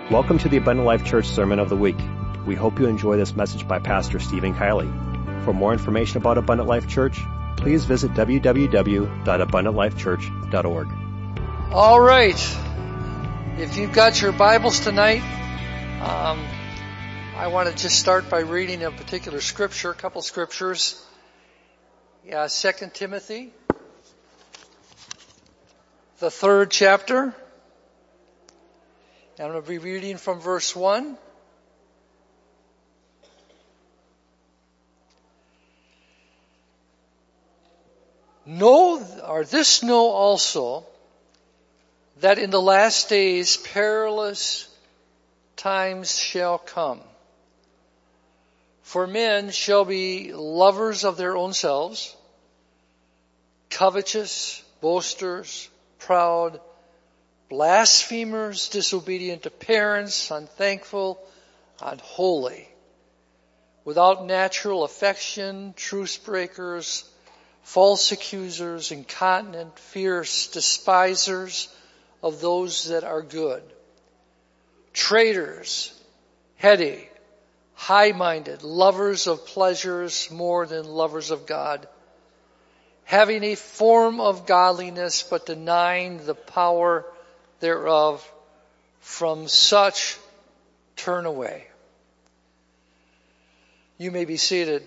Welcome to the Abundant Life Church Sermon of the Week. We hope you enjoy this message by Pastor Stephen Kiley. For more information about Abundant Life Church, please visit www.abundantlifechurch.org. All right. If you've got your Bibles tonight, I want to just start by reading a particular scripture, a couple scriptures. 2 Timothy, the 3rd chapter. I'm going to be reading from verse 1. Know also, that in the last days perilous times shall come. For men shall be lovers of their own selves, covetous, boasters, proud, blasphemers, disobedient to parents, unthankful, unholy, without natural affection, truce breakers, false accusers, incontinent, fierce, despisers of those that are good, traitors, heady, high-minded, lovers of pleasures more than lovers of God, having a form of godliness but denying the power thereof. From such turn away. You may be seated.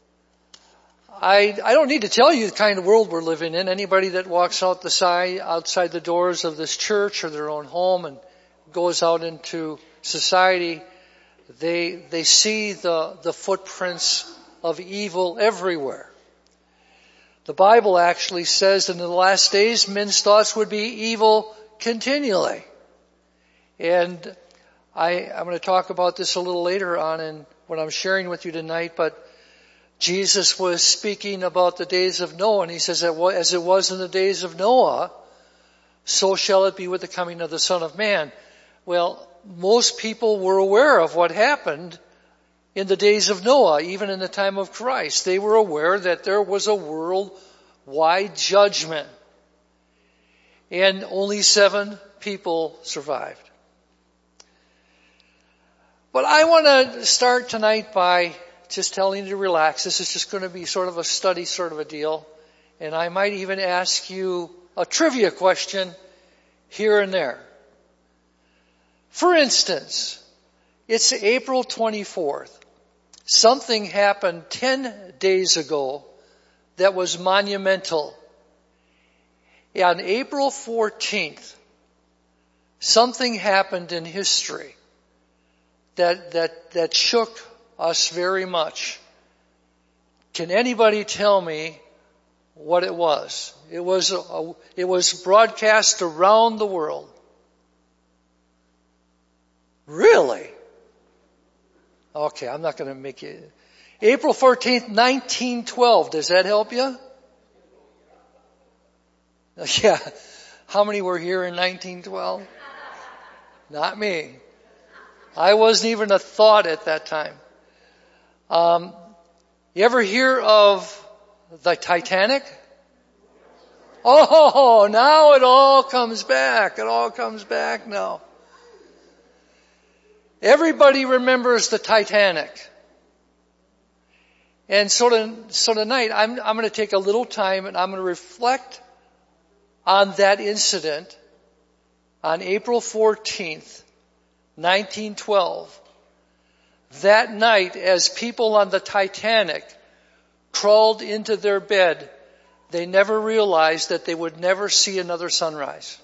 I don't need to tell you the kind of world we're living in. Anybody that walks outside the doors of this church or their own home and goes out into society, they see the footprints of evil everywhere. The Bible actually says that in the last days men's thoughts would be evil continually. And I'm going to talk about this a little later on in what I'm sharing with you tonight, but Jesus was speaking about the days of Noah, and he says that as it was in the days of Noah, so shall it be with the coming of the Son of Man. Well, most people were aware of what happened in the days of Noah, even in the time of Christ. They were aware that there was a worldwide judgment. And only 7 people survived. But I want to start tonight by just telling you to relax. This is just going to be sort of a study sort of a deal. And I might even ask you a trivia question here and there. For instance, it's April 24th. Something happened 10 days ago that was monumental. On April 14th, something happened in history that shook us very much. Can anybody tell me what it was? It was broadcast around the world. Really? Okay, I'm not going to make it. April 14th, 1912. Does that help you? Yeah. How many were here in 1912? Not me. I wasn't even a thought at that time. You ever hear of the Titanic? Oh, now it all comes back. It all comes back now. Everybody remembers the Titanic. And so tonight I'm going to take a little time and I'm going to reflect on that incident on April 14th, 1912. That night, as people on the Titanic crawled into their bed, they never realized that they would never see another sunrise.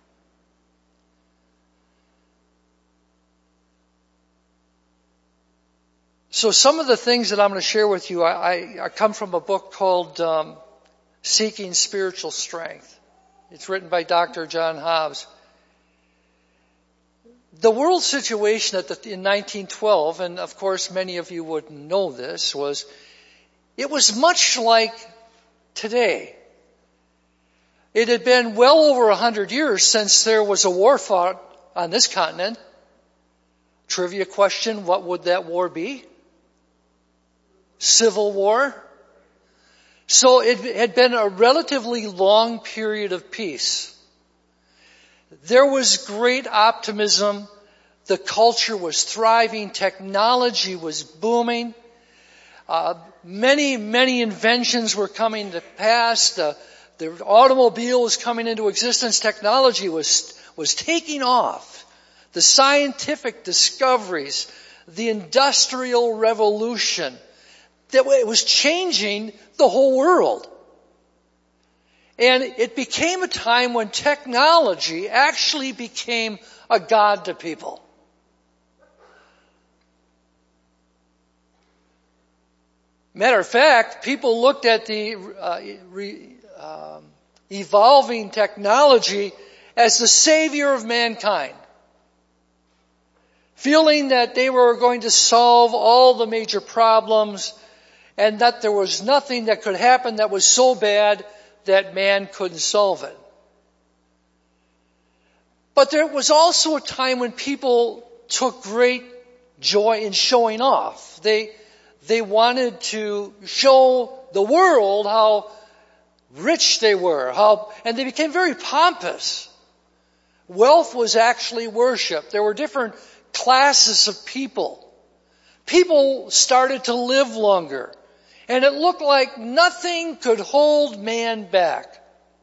So some of the things that I'm going to share with you, I come from a book called Seeking Spiritual Strength. It's written by Dr. John Hobbs. The world situation in 1912, and of course many of you would know this, it was much like today. It had been well over 100 years since there was a war fought on this continent. Trivia question, what would that war be? Civil War? So it had been a relatively long period of peace. There was great optimism The culture was thriving. Technology was booming. Many inventions were coming to pass. The automobile was coming into existence. Technology was taking off. The scientific discoveries, the Industrial Revolution, that it was changing the whole world. And it became a time when technology actually became a god to people. Matter of fact, people looked at the evolving technology as the savior of mankind, feeling that they were going to solve all the major problems and that there was nothing that could happen that was so bad that man couldn't solve it. But there was also a time when people took great joy in showing off. They wanted to show the world how rich they were, and they became very pompous. Wealth was actually worship. There were different classes of people. People started to live longer, and it looked like nothing could hold man back.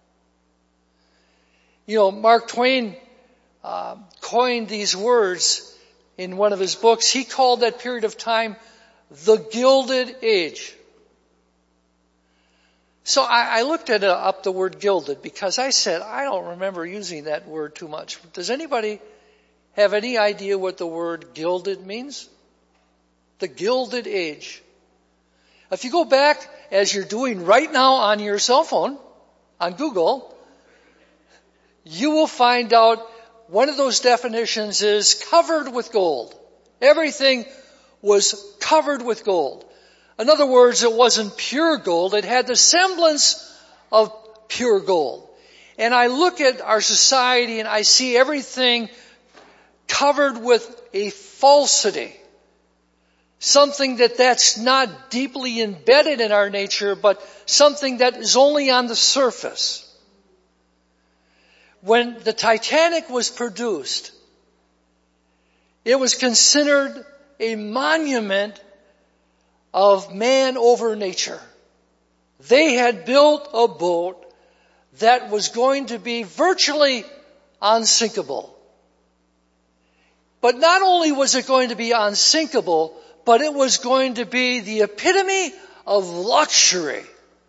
Mark Twain coined these words in one of his books. He called that period of time the Gilded Age. So I looked up the word gilded because I said, I don't remember using that word too much. Does anybody have any idea what the word gilded means? The Gilded Age. If you go back, as you're doing right now on your cell phone, on Google, you will find out one of those definitions is covered with gold. Everything was covered with gold. In other words, it wasn't pure gold. It had the semblance of pure gold. And I look at our society and I see everything covered with a falsity. Something that's not deeply embedded in our nature, but something that is only on the surface. When the Titanic was produced, it was considered a monument of man over nature. They had built a boat that was going to be virtually unsinkable. But not only was it going to be unsinkable, but it was going to be the epitome of luxury.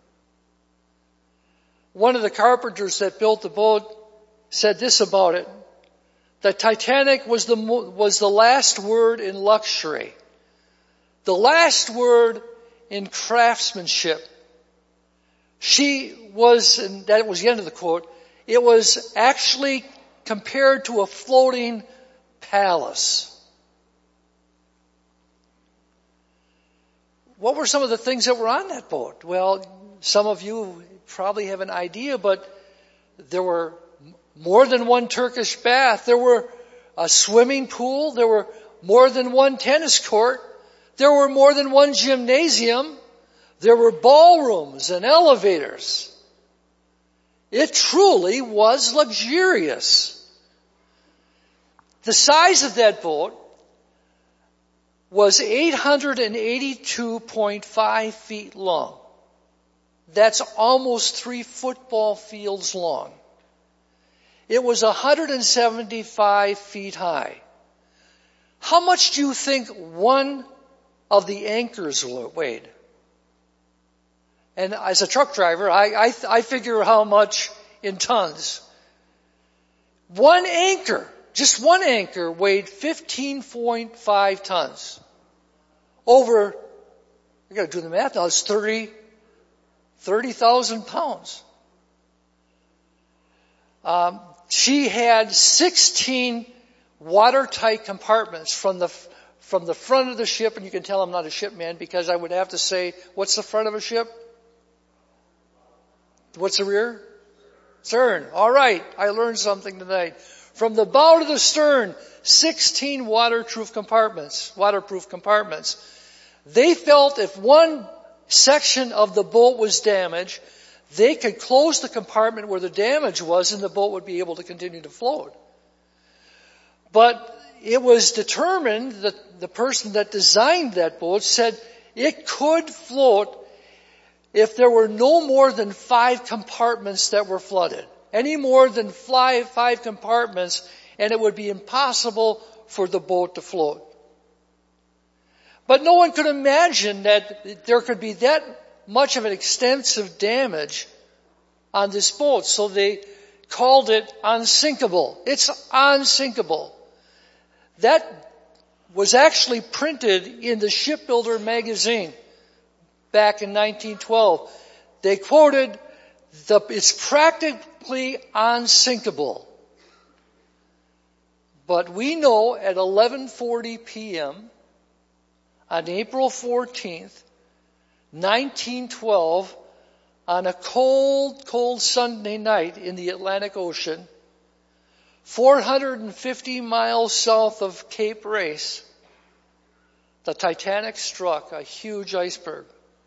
One of the carpenters that built the boat said this about it: the Titanic was the last word in luxury, the last word in craftsmanship. She was, and that was the end of the quote, it was actually compared to a floating palace. What were some of the things that were on that boat? Well, some of you probably have an idea, but there were more than one Turkish bath. There were a swimming pool. There were more than one tennis court. There were more than one gymnasium. There were ballrooms and elevators. It truly was luxurious. The size of that boat was 882.5 feet long. That's almost 3 football fields long. It was 175 feet high. How much do you think one of the anchors weighed? And as a truck driver, I figure how much in tons. One anchor, just one anchor, weighed 15.5 tons. Over, I got to do the math now, it's 30,000 pounds. She had 16 watertight compartments from the front of the ship, and you can tell I'm not a shipman because I would have to say, what's the front of a ship? What's the rear? Stern. All right, I learned something tonight. From the bow to the stern, 16 waterproof compartments. They felt if one section of the boat was damaged, they could close the compartment where the damage was and the boat would be able to continue to float. But it was determined that the person that designed that boat said it could float if there were no more than 5 compartments that were flooded. Any more than 5 compartments, and it would be impossible for the boat to float. But no one could imagine that there could be that much of an extensive damage on this boat, so they called it unsinkable. It's unsinkable. That was actually printed in the Shipbuilder magazine back in 1912. They quoted, it's practically unsinkable. But we know at 11:40 p.m. on April 14th, 1912, on a cold, cold Sunday night in the Atlantic Ocean, 450 miles south of Cape Race, the Titanic struck a huge iceberg.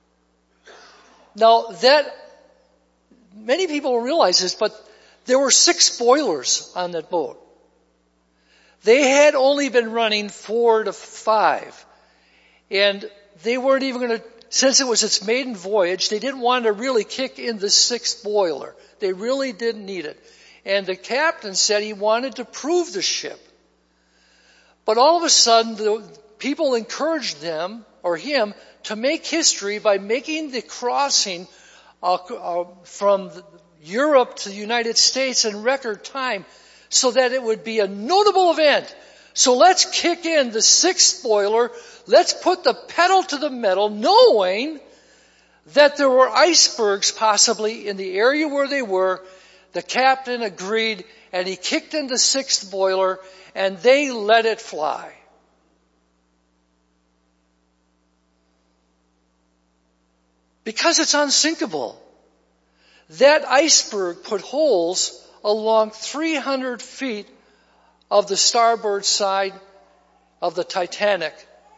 Now many people don't realize this, but there were 6 boilers on that boat. They had only been running 4 to 5. And they weren't even going to, since it was its maiden voyage, they didn't want to really kick in the 6th boiler. They really didn't need it. And the captain said he wanted to prove the ship. But all of a sudden, the people encouraged them, or him, to make history by making the crossing from Europe to the United States in record time so that it would be a notable event. So let's kick in the 6th boiler. Let's put the pedal to the metal, knowing that there were icebergs possibly in the area where they were. The captain agreed, and he kicked in the 6th boiler, and they let it fly. Because it's unsinkable. That iceberg put holes along 300 feet of the starboard side of the Titanic,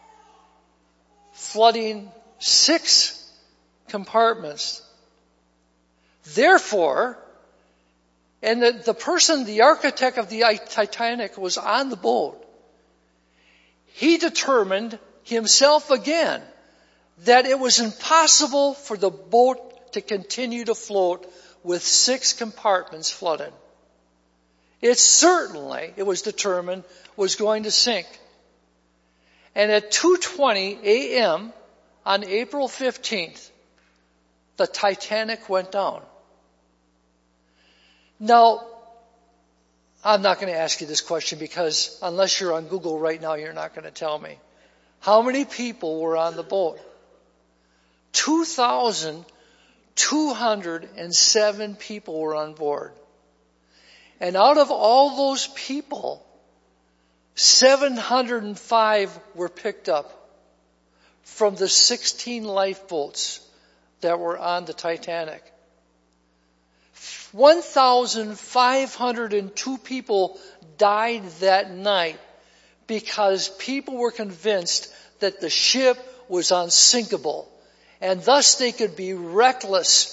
flooding 6 compartments. Therefore, and the architect of the Titanic was on the boat. He determined himself again that it was impossible for the boat to continue to float with 6 compartments flooded. It was determined, was going to sink. And at 2:20 a.m. on April 15th, the Titanic went down. Now, I'm not going to ask you this question because unless you're on Google right now, you're not going to tell me. How many people were on the boat? 2,207 people were on board. And out of all those people, 705 were picked up from the 16 lifeboats that were on the Titanic. 1,502 people died that night because people were convinced that the ship was unsinkable, and thus they could be reckless.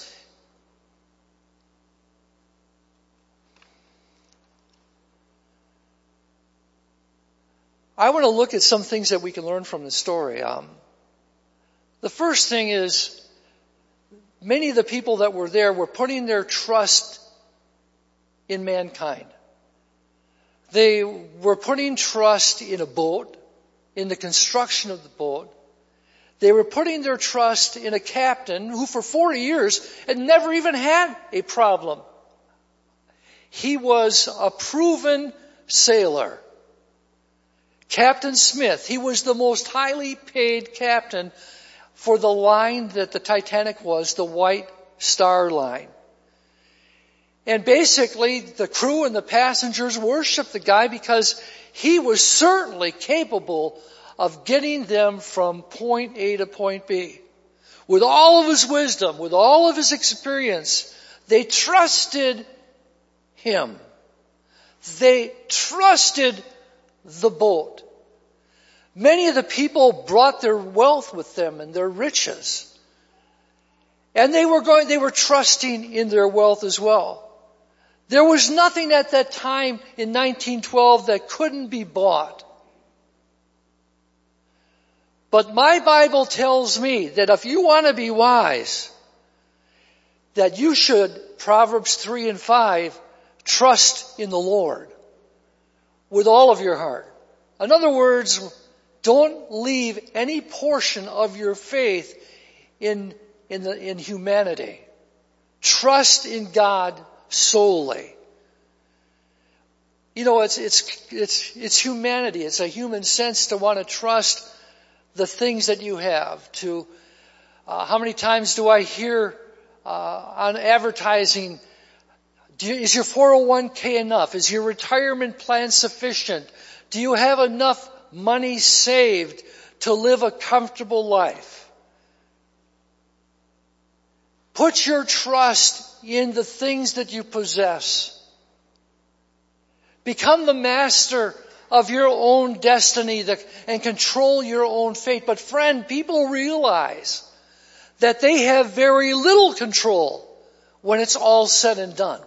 I want to look at some things that we can learn from the story. The first thing is, many of the people that were there were putting their trust in mankind. They were putting trust in a boat, in the construction of the boat. They were putting their trust in a captain who for 40 years had never even had a problem. He was a proven sailor. Captain Smith, he was the most highly paid captain for the line that the Titanic was, the White Star Line. And basically, the crew and the passengers worshiped the guy because he was certainly capable of getting them from point A to point B. With all of his wisdom, with all of his experience, they trusted him. They trusted the boat. Many of the people brought their wealth with them and their riches. And they were trusting in their wealth as well. There was nothing at that time in 1912 that couldn't be bought. But my Bible tells me that if you want to be wise, that you should, Proverbs 3 and 5, trust in the Lord with all of your heart. In other words, don't leave any portion of your faith in humanity. Trust in God solely. You know, it's humanity. It's a human sense to want to trust the things that you have. How many times do I hear on advertising, is your 401k enough? Is your retirement plan sufficient? Do you have enough money saved to live a comfortable life? Put your trust in the things that you possess. Become the master of your own destiny and control your own fate. But friend, people realize that they have very little control when it's all said and done.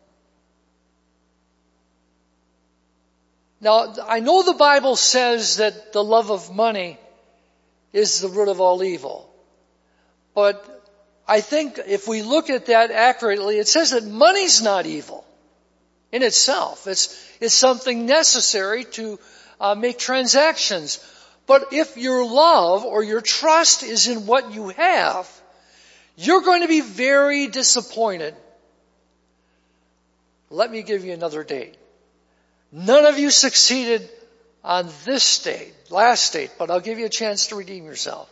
Now, I know the Bible says that the love of money is the root of all evil. But I think if we look at that accurately, it says that money's not evil in itself. It's something necessary to make transactions. But if your love or your trust is in what you have, you're going to be very disappointed. Let me give you another date. None of you succeeded on this date, last date, but I'll give you a chance to redeem yourself.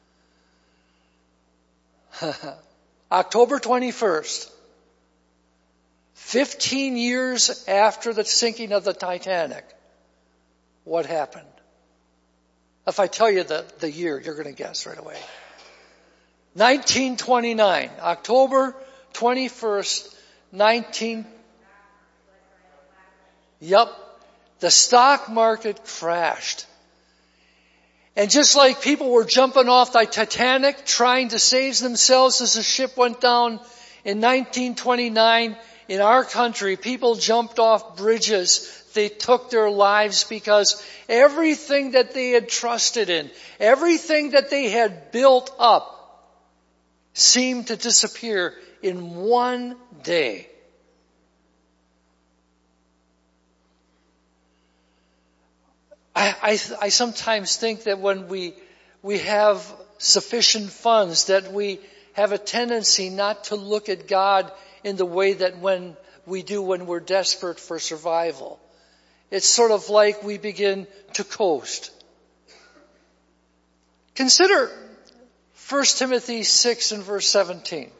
October 21st, 15 years after the sinking of the Titanic, what happened? If I tell you the year, you're going to guess right away. 1929, October 21st, Yep, the stock market crashed. And just like people were jumping off the Titanic trying to save themselves as the ship went down, in 1929 in our country, people jumped off bridges. They took their lives because everything that they had trusted in, everything that they had built up, seemed to disappear in one day. I sometimes think that when we have sufficient funds, that we have a tendency not to look at God in the way that when we're desperate for survival. It's sort of like we begin to coast. Consider 1 Timothy 6 and verse 17.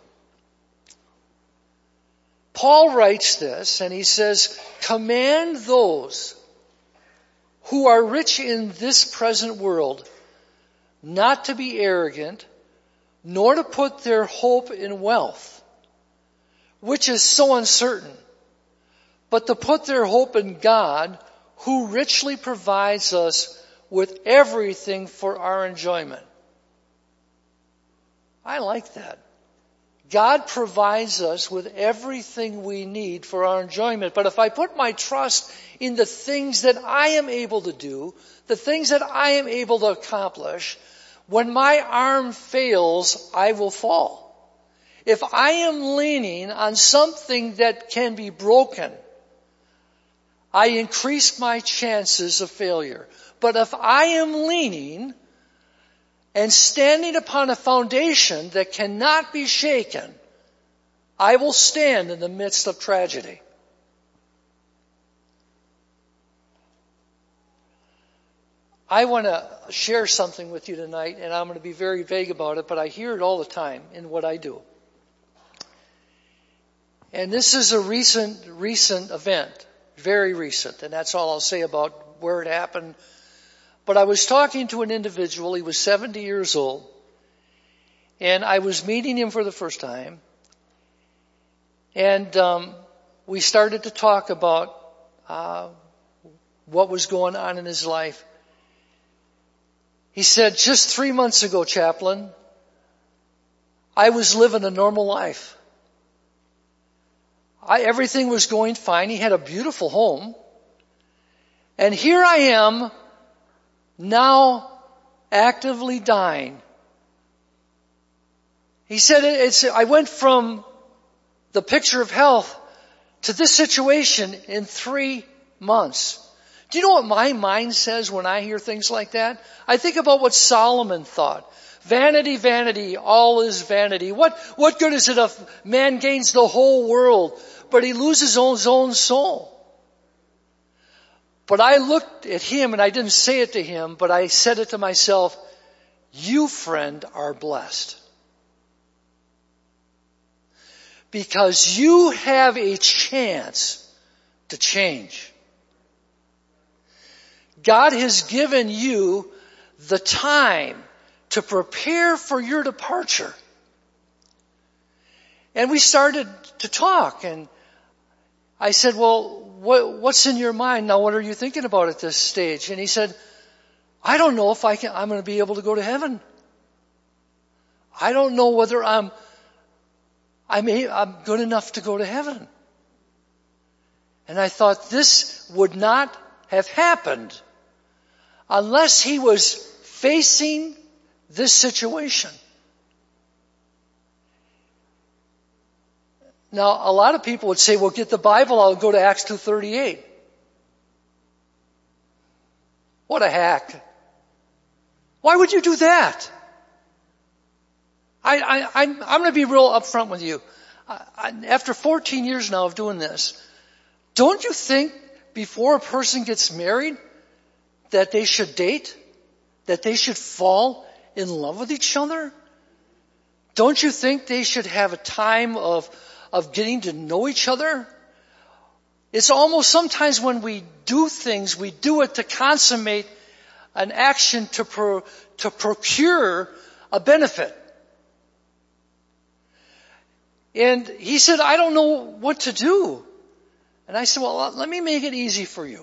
Paul writes this and he says, "Command those who are rich in this present world not to be arrogant, nor to put their hope in wealth, which is so uncertain, but to put their hope in God, who richly provides us with everything for our enjoyment." I like that. God provides us with everything we need for our enjoyment. But if I put my trust in the things that I am able to do, the things that I am able to accomplish, when my arm fails, I will fall. If I am leaning on something that can be broken, I increase my chances of failure. But if I am leaning and standing upon a foundation that cannot be shaken, I will stand in the midst of tragedy. I want to share something with you tonight, and I'm going to be very vague about it, but I hear it all the time in what I do. And this is a recent event, very recent, and that's all I'll say about where it happened. But I was talking to an individual, he was 70 years old, and I was meeting him for the first time, and we started to talk about what was going on in his life. He said, "Just 3 months ago, Chaplain, I was living a normal life. Everything was going fine. He had a beautiful home. And here I am, now actively dying. He said, I went from the picture of health to this situation in 3 months. Do you know what my mind says when I hear things like that? I think about what Solomon thought. Vanity, vanity, all is vanity. What good is it if man gains the whole world, but he loses his own soul? But I looked at him, and I didn't say it to him, but I said it to myself, you, friend, are blessed. Because you have a chance to change. God has given you the time to prepare for your departure. And we started to talk, and I said, well, what's in your mind now? What are you thinking about at this stage? And he said, I don't know if I'm going to be able to go to heaven. I don't know whether I'm good enough to go to heaven. And I thought this would not have happened unless he was facing this situation. Now, a lot of people would say, well, get the Bible, I'll go to Acts 2:38. What a hack. Why would you do that? I'm going to be real upfront with you. After 14 years now of doing this, don't you think before a person gets married that they should date? That they should fall in love with each other? Don't you think they should have a time of getting to know each other? It's almost sometimes when we do things, we do it to consummate an action to procure a benefit. And he said, I don't know what to do. And I said, well, let me make it easy for you.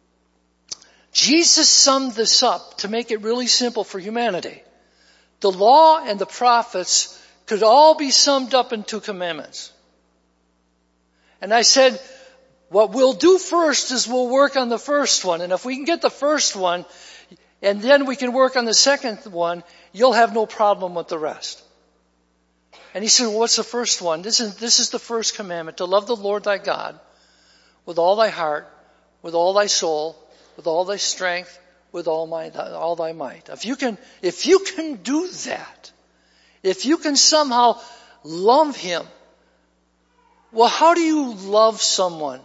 Jesus summed this up to make it really simple for humanity. The law and the prophets could all be summed up in 2 commandments. And I said, what we'll do first is we'll work on the first one. And if we can get the first one, and then we can work on the second one, you'll have no problem with the rest. And he said, well, what's the first one? This is the first commandment, to love the Lord thy God with all thy heart, with all thy soul, with all thy strength, with all thy might. If you can do that, if you can somehow love him, well, how do you love someone?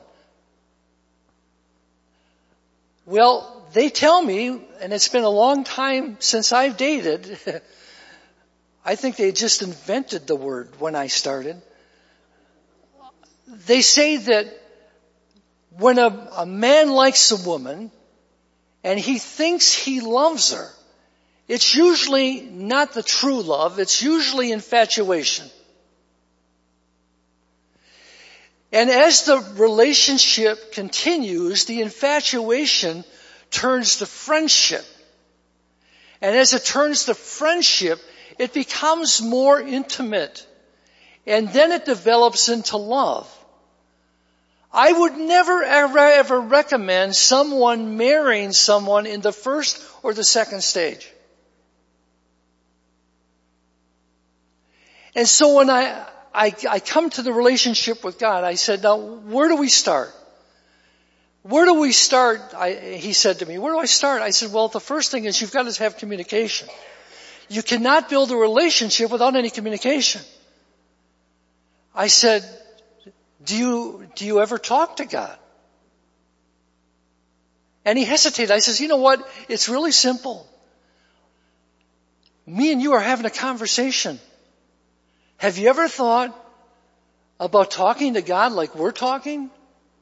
Well, they tell me, and it's been a long time since I've dated, I think they just invented the word when I started. They say that when a man likes a woman and he thinks he loves her, it's usually not the true love, it's usually infatuation. And as the relationship continues, the infatuation turns to friendship. And as it turns to friendship, it becomes more intimate. And then it develops into love. I would never ever recommend someone marrying someone in the first or the second stage. And so when I come to the relationship with God, I said, now, where do we start? Where do we start? He said to me, where do I start? I said, well, the first thing is you've got to have communication. You cannot build a relationship without any communication. I said, do you ever talk to God? And he hesitated. I said, you know what? It's really simple. Me and you are having a conversation. Have you ever thought about talking to God like we're talking?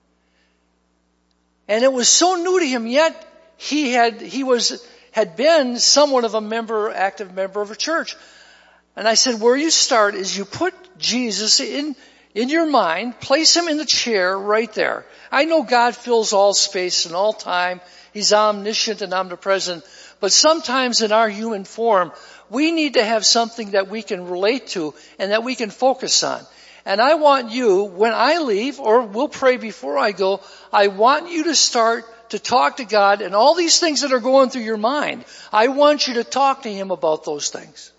And it was so new to him, yet he had been somewhat of active member of a church. And I said, where you start is you put Jesus in your mind, place him in the chair right there. I know God fills all space and all time. He's omniscient and omnipresent. But sometimes in our human form, we need to have something that we can relate to and that we can focus on. And I want you, when I leave, or we'll pray before I go, I want you to start to talk to God, and all these things that are going through your mind, I want you to talk to Him about those things.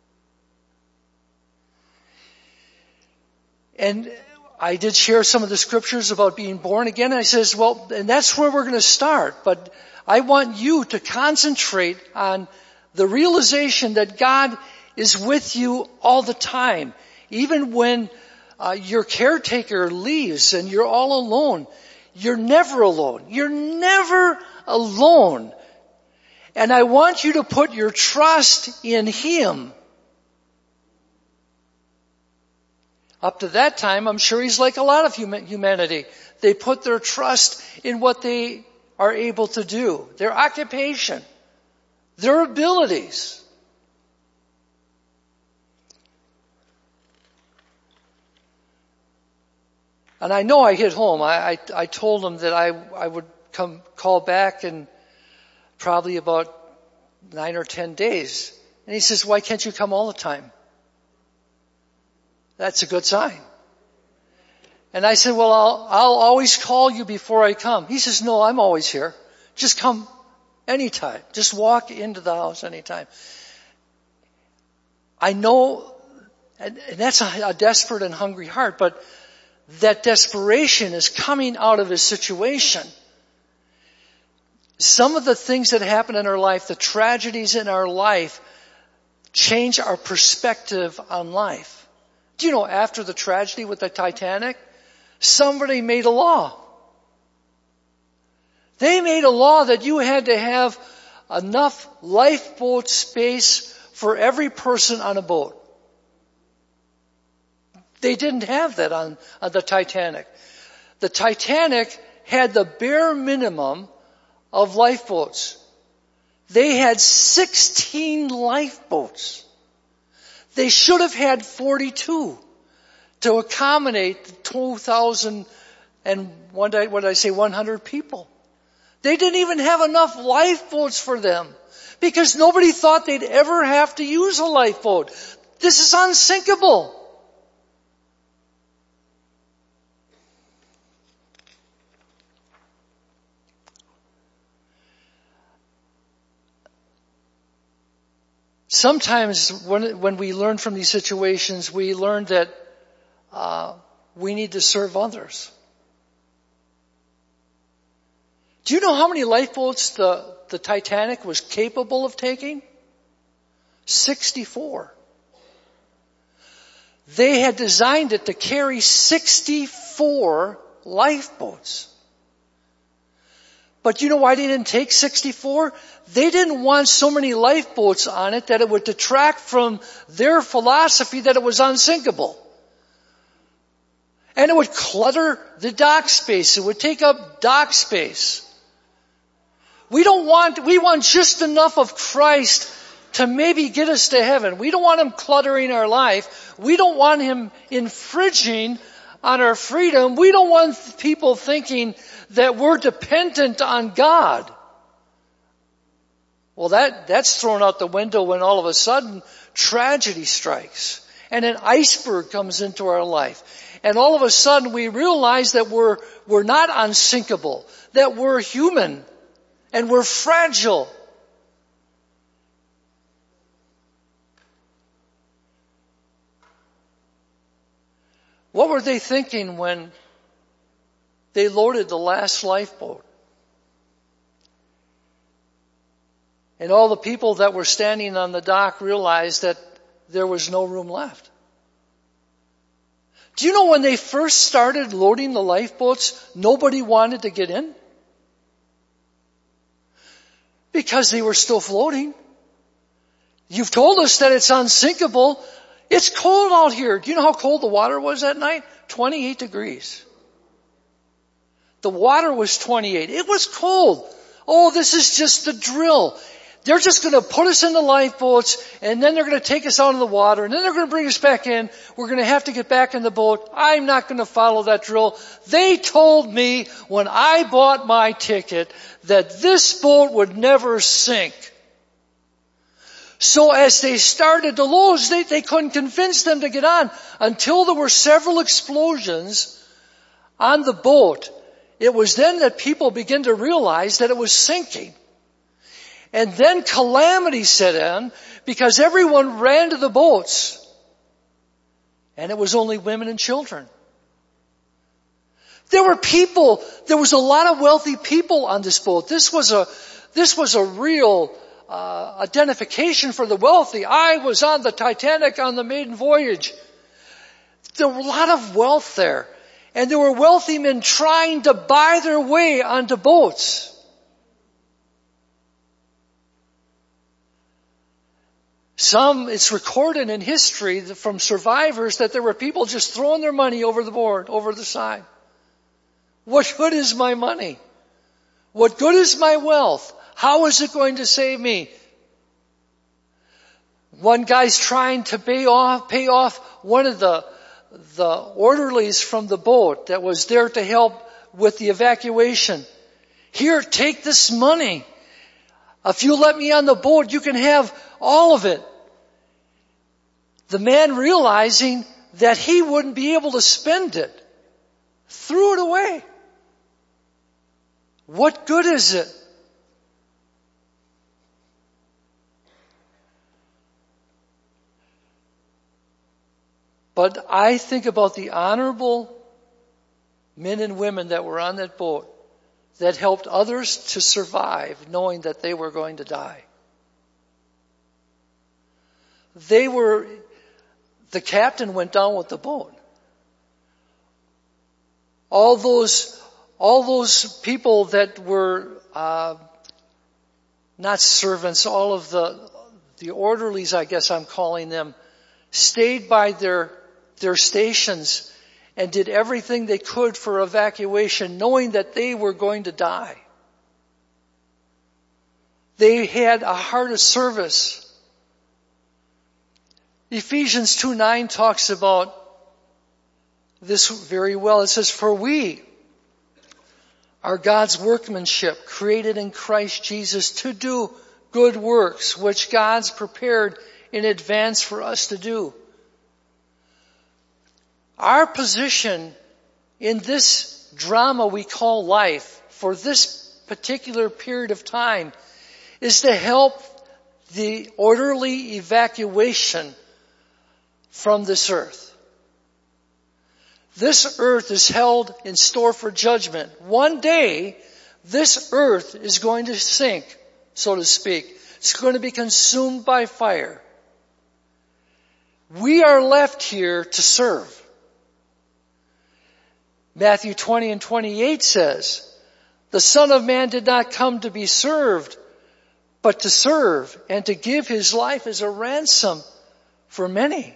And I did share some of the scriptures about being born again. And I says, well, and that's where we're going to start. But I want you to concentrate on the realization that God is with you all the time. Even when your caretaker leaves and you're all alone, you're never alone. You're never alone. And I want you to put your trust in Him. Up to that time, I'm sure He's like a lot of humanity. They put their trust in what they are able to do, their occupation, their abilities. And I know I hit home. I told him that I would call back in probably about 9 or 10 days. And he says, why can't you come all the time? That's a good sign. And I said, well, I'll always call you before I come. He says, no, I'm always here. Just come anytime. Just walk into the house anytime. I know, and that's a desperate and hungry heart, but that desperation is coming out of his situation. Some of the things that happen in our life, the tragedies in our life, change our perspective on life. Do you know, after the tragedy with the Titanic, somebody made a law. They made a law that you had to have enough lifeboat space for every person on a boat. They didn't have that on the Titanic. The Titanic had the bare minimum of lifeboats. They had 16 lifeboats. They should have had 42 to accommodate the 2,000 and 100 people. They didn't even have enough lifeboats for them because nobody thought they'd ever have to use a lifeboat. This is unsinkable. Sometimes when we learn from these situations, we learn that we need to serve others. Do you know how many lifeboats the Titanic was capable of taking? 64. They had designed it to carry 64 lifeboats. But you know why they didn't take 64? They didn't want so many lifeboats on it that it would detract from their philosophy that it was unsinkable. And it would clutter the dock space. It would take up dock space. We want just enough of Christ to maybe get us to heaven. We don't want Him cluttering our life. We don't want Him infringing on our freedom. We don't want people thinking that we're dependent on God. Well, that's thrown out the window when all of a sudden tragedy strikes and an iceberg comes into our life. And all of a sudden we realize that we're not unsinkable, that we're human and we're fragile. What were they thinking when they loaded the last lifeboat? And all the people that were standing on the dock realized that there was no room left. Do you know when they first started loading the lifeboats, nobody wanted to get in? Because they were still floating. You've told us that it's unsinkable. It's cold out here. Do you know how cold the water was that night? 28 degrees. The water was 28. It was cold. Oh, this is just the drill. They're just going to put us in the lifeboats and then they're going to take us out of the water and then they're going to bring us back in. We're going to have to get back in the boat. I'm not going to follow that drill. They told me when I bought my ticket that this boat would never sink. So as they started to load, they couldn't convince them to get on until there were several explosions on the boat. it was then that people began to realize that it was sinking. And then calamity set in because everyone ran to the boats. And it was only women and children. There was a lot of wealthy people on this boat. This was a real identification for the wealthy. I was on the Titanic on the maiden voyage. There were a lot of wealth there. And there were wealthy men trying to buy their way onto boats. It's recorded in history from survivors that there were people just throwing their money over the board, over the side. What good is my money? What good is my wealth? How is it going to save me? One guy's trying to pay off one of the orderlies from the boat that was there to help with the evacuation. Here, take this money. If you let me on the boat, you can have all of it. The man, realizing that he wouldn't be able to spend it, threw it away. What good is it? But I think about the honorable men and women that were on that boat that helped others to survive knowing that they were going to die. The captain went down with the boat. All those people that were not servants, all of the orderlies, I guess I'm calling them, stayed by their stations and did everything they could for evacuation, knowing that they were going to die. They had a heart of service. Ephesians 2:9 talks about this very well. It says, "For we are God's workmanship, created in Christ Jesus to do good works, which God's prepared in advance for us to do." Our position in this drama we call life for this particular period of time is to help the orderly evacuation from this earth. This earth is held in store for judgment. One day, this earth is going to sink, so to speak. It's going to be consumed by fire. We are left here to serve. Matthew 20:28 says, "The Son of Man did not come to be served, but to serve and to give his life as a ransom for many."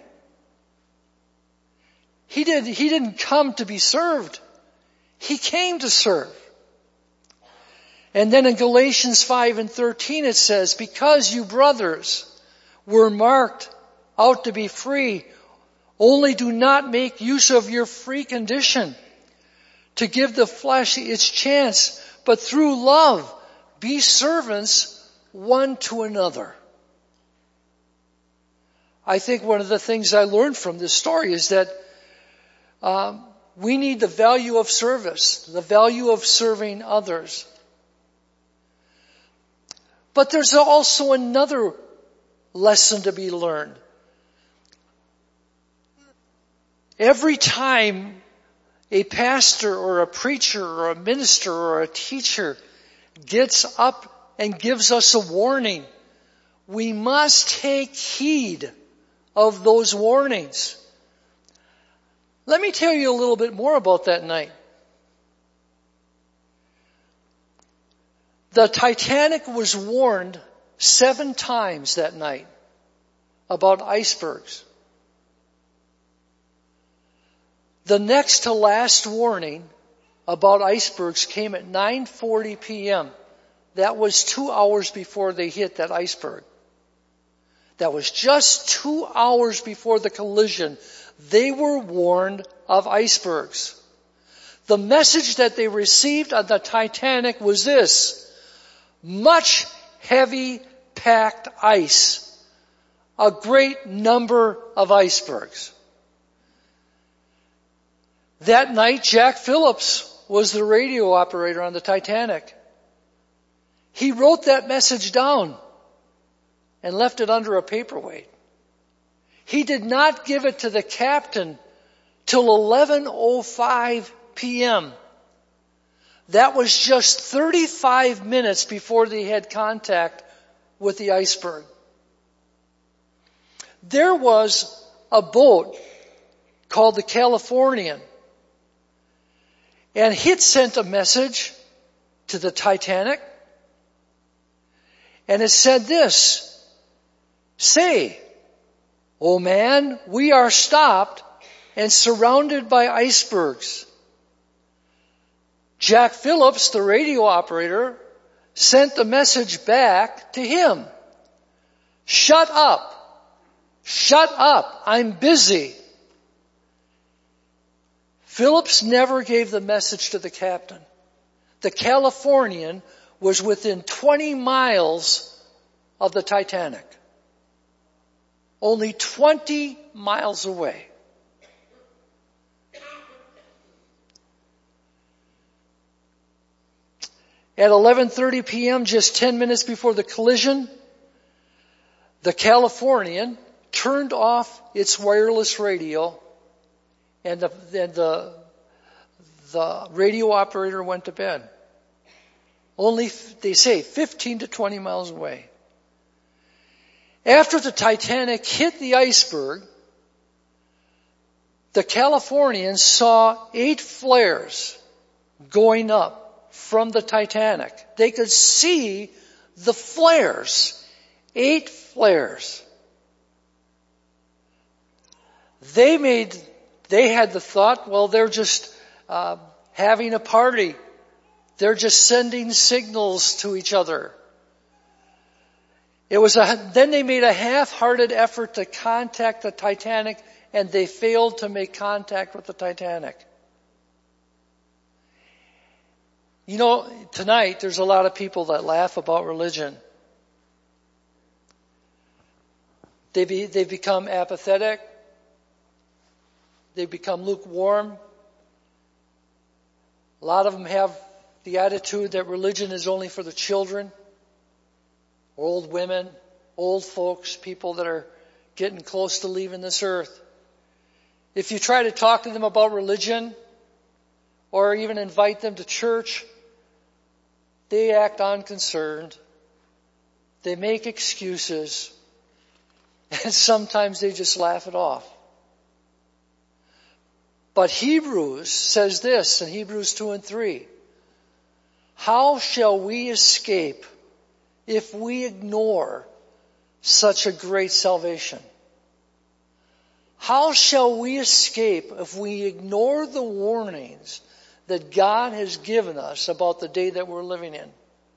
He didn't come to be served. He came to serve. And then in Galatians 5:13 it says, "Because you brothers were marked out to be free, only do not make use of your free condition to give the flesh its chance, but through love be servants one to another." I think one of the things I learned from this story is that we need the value of service, the value of serving others. But there's also another lesson to be learned. Every time a pastor or a preacher or a minister or a teacher gets up and gives us a warning, we must take heed of those warnings. Let me tell you a little bit more about that night. The Titanic was warned 7 times that night about icebergs. The next to last warning about icebergs came at 9:40 p.m. That was 2 hours before they hit that iceberg. That was just 2 hours before the collision. They were warned of icebergs. The message that they received on the Titanic was this: much heavy packed ice. A great number of icebergs. That night, Jack Phillips was the radio operator on the Titanic. He wrote that message down and left it under a paperweight. He did not give it to the captain till 11:05 p.m. That was just 35 minutes before they had contact with the iceberg. There was a boat called the Californian, and it sent a message to the Titanic, and it said this: "Say, oh man, we are stopped and surrounded by icebergs." Jack Phillips, the radio operator, sent the message back to him: "Shut up. Shut up. I'm busy." Phillips never gave the message to the captain. The Californian was within 20 miles of the Titanic. Only 20 miles away. At 11:30 p.m., just 10 minutes before the collision, the Californian turned off its wireless radio, and the radio operator went to bed. Only, they say, 15 to 20 miles away. After the Titanic hit the iceberg, the Californians saw 8 flares going up from the Titanic. They could see the flares. 8 flares. They had the thought, well, they're just having a party. They're just sending signals to each other. Then they made a half-hearted effort to contact the Titanic, and they failed to make contact with the Titanic. You know, tonight there's a lot of people that laugh about religion. They've become apathetic. They've become lukewarm. A lot of them have the attitude that religion is only for the children, old women, old folks, people that are getting close to leaving this earth. If you try to talk to them about religion or even invite them to church, they act unconcerned. They make excuses. And sometimes they just laugh it off. But Hebrews says this in Hebrews 2 and 3. How shall we escape if we ignore such a great salvation? How shall we escape if we ignore the warnings that God has given us about the day that we're living in?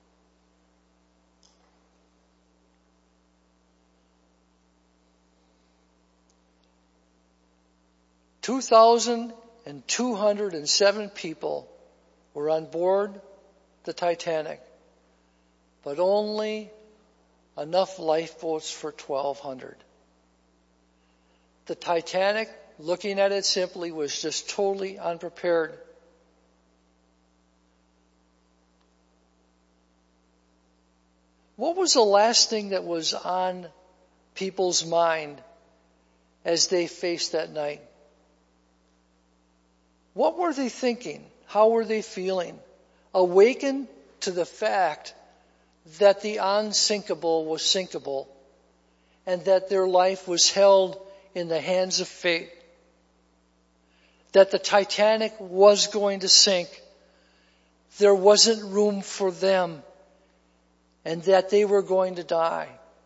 $2,207 people were on board the Titanic, but only enough lifeboats for 1,200. The Titanic, looking at it simply, was just totally unprepared. What was the last thing that was on people's mind as they faced that night? What were they thinking? How were they feeling? Awakened to the fact that the unsinkable was sinkable and that their life was held in the hands of fate. That the Titanic was going to sink. There wasn't room for them, and that they were going to die.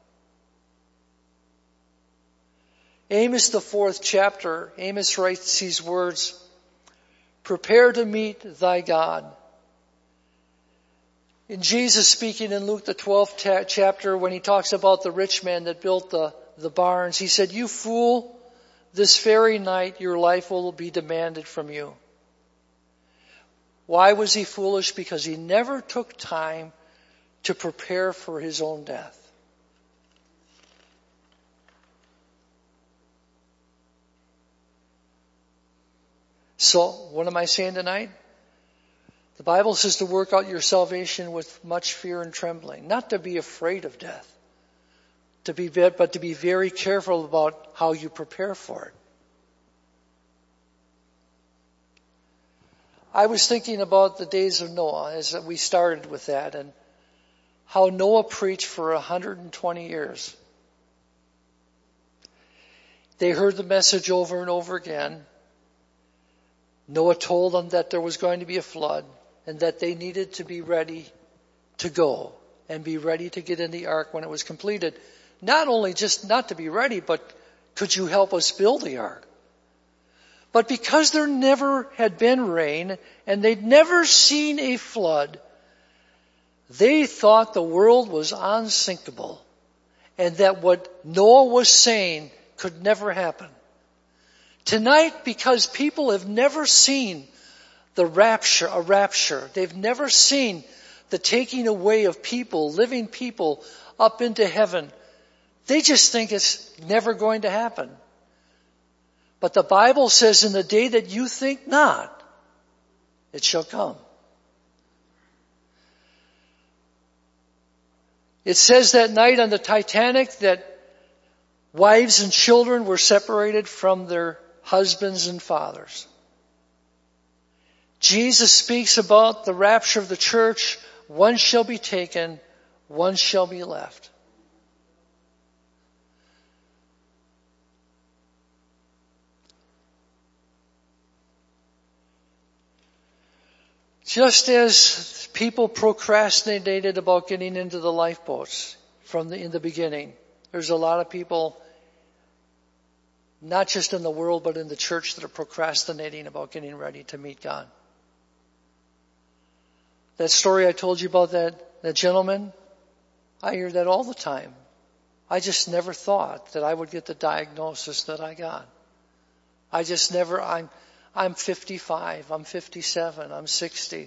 Amos, the 4th chapter, Amos writes these words: "Prepare to meet thy God." In Jesus speaking in Luke, the 12th chapter, when he talks about the rich man that built the barns, he said, "You fool, this very night your life will be demanded from you." Why was he foolish? Because he never took time to prepare for his own death. So, what am I saying tonight? The Bible says to work out your salvation with much fear and trembling, not to be afraid of death, but to be very careful about how you prepare for it. I was thinking about the days of Noah as we started with that, and how Noah preached for 120 years. They heard the message over and over again. Noah told them that there was going to be a flood and that they needed to be ready to go and be ready to get in the ark when it was completed. Not only just not to be ready, but could you help us build the ark? But because there never had been rain and they'd never seen a flood, they thought the world was unsinkable and that what Noah was saying could never happen. Tonight, because people have never seen a rapture, they've never seen the taking away of people, living people up into heaven, they just think it's never going to happen. But the Bible says, in the day that you think not, it shall come. It says that night on the Titanic that wives and children were separated from their husbands and fathers. Jesus speaks about the rapture of the church. One shall be taken, one shall be left. Just as people procrastinated about getting into the lifeboats in the beginning, there's a lot of people, not just in the world, but in the church, that are procrastinating about getting ready to meet God. That story I told you about that gentleman, I hear that all the time. I just never thought that I would get the diagnosis that I got. I'm 55, I'm 57, I'm 60.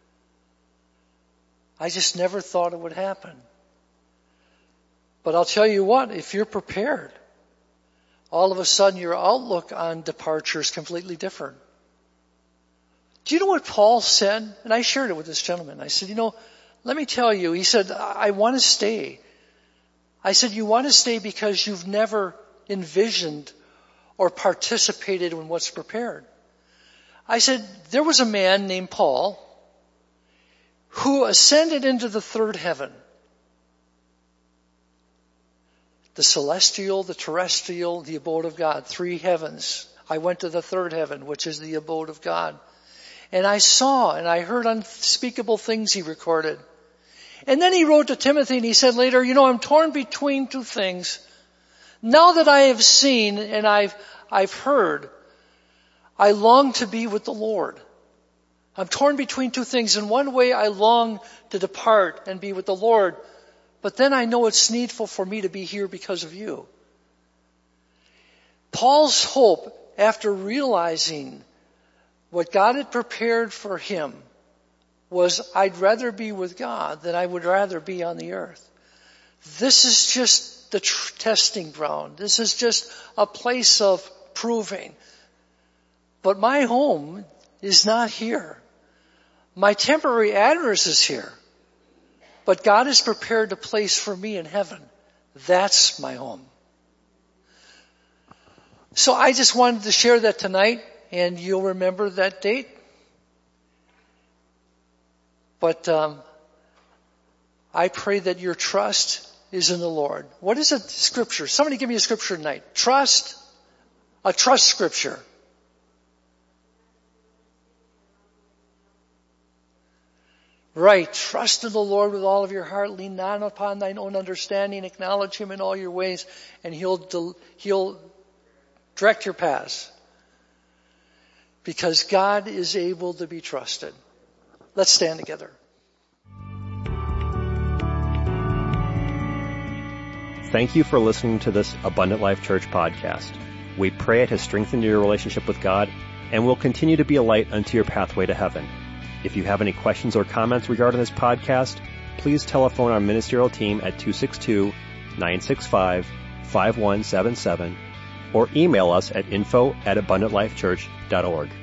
I just never thought it would happen. But I'll tell you what, if you're prepared, all of a sudden your outlook on departure is completely different. Do you know what Paul said? And I shared it with this gentleman. I said, let me tell you. He said, I want to stay. I said, you want to stay because you've never envisioned or participated in what's prepared. I said, there was a man named Paul who ascended into the third heaven. The celestial, the terrestrial, the abode of God. 3 heavens. I went to the third heaven, which is the abode of God. And I saw and I heard unspeakable things he recorded. And then he wrote to Timothy and he said later, I'm torn between 2 things. Now that I have seen and I've heard, I long to be with the Lord. I'm torn between 2 things. In one way, I long to depart and be with the Lord. But then I know it's needful for me to be here because of you. Paul's hope, after realizing what God had prepared for him, was I'd rather be with God than I would rather be on the earth. This is just the testing ground. This is just a place of proving. But my home is not here. My temporary address is here. But God has prepared a place for me in heaven. That's my home. So I just wanted to share that tonight, and you'll remember that date. But I pray that your trust is in the Lord. What is a scripture? Somebody give me a scripture tonight. A trust scripture. Right. Trust in the Lord with all of your heart. Lean not upon thine own understanding. Acknowledge Him in all your ways, and He'll direct your paths. Because God is able to be trusted. Let's stand together. Thank you for listening to this Abundant Life Church podcast. We pray it has strengthened your relationship with God and will continue to be a light unto your pathway to heaven. If you have any questions or comments regarding this podcast, please telephone our ministerial team at 262-965-5177 or email us at info@abundantlifechurch.org.